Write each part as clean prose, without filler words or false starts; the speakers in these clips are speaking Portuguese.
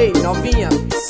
Ei, novinha.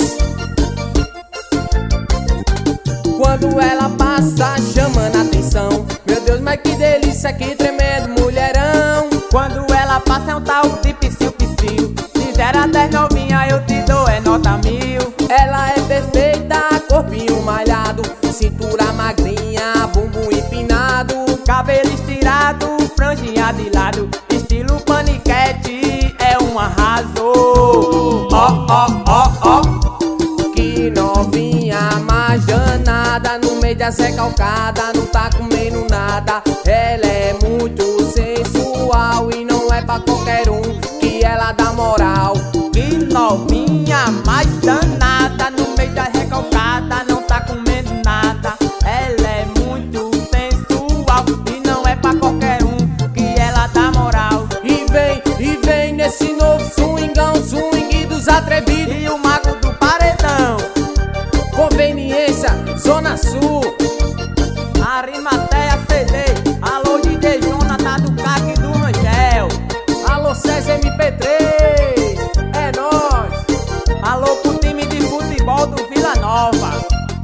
Quando ela passa chamando a atenção, meu Deus, mas que delícia, que tremendo mulherão. Quando ela passa é um tal de psiu-psiu. De 0 a 10 novinha eu te dou é nota 1000. Ela é perfeita, corpinho malhado, cintura magrinha, bumbum empinado, cabelo estirado, franjinha de lado, estilo paniquete, é um arraso. Ó, ó, ó, ó. Que novinha mais danada, no meio da recalcada, não tá comendo nada. Ela é muito sensual e não é pra qualquer um que ela dá moral. Que novinha mais danada, no meio da recalcada, não tá comendo nada. Ela é muito sensual e não é pra qualquer um que ela dá moral. E vem nesse novo swingão, swing dos atrevidos e o mago do paredão. Conveniência, Zona Sul, Arimateia CD. Alô DJ Jonathan do CAC e do Angel. alô César MP3, é nóis. Alô pro time de futebol do Vila Nova.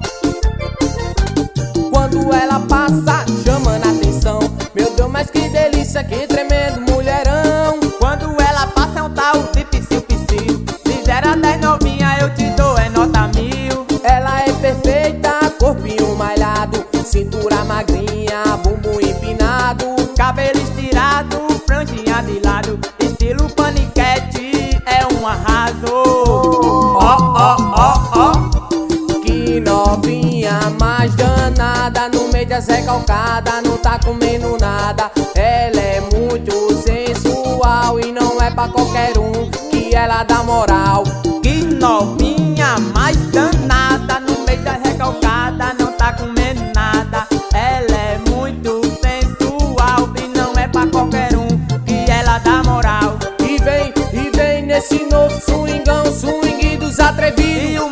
Quando ela passa chamando a atenção, meu Deus, mas que delícia, que tremendo mulherão. Quando ela passa é um tal de psiu-psiu. De 0 a 10 novinha eu te dou é nota 1000. Ela é perfeita, corpinho malhado, cintura magrinha, bumbum empinado, cabelo estirado, franjinha de lado, estilo paniquete, é um arraso. Ó, ó, ó, ó. que novinha mais danada, no meio da recalcada, não tá comendo nada. Ela é muito sensual e não é pra qualquer um que ela dá moral. Que novinha mais danada, no meio da recalcada, não tá comendo nada. Ela é muito sensual e não é pra qualquer um que ela dá moral. E vem nesse novo swingão, swing dos atrevidos. E o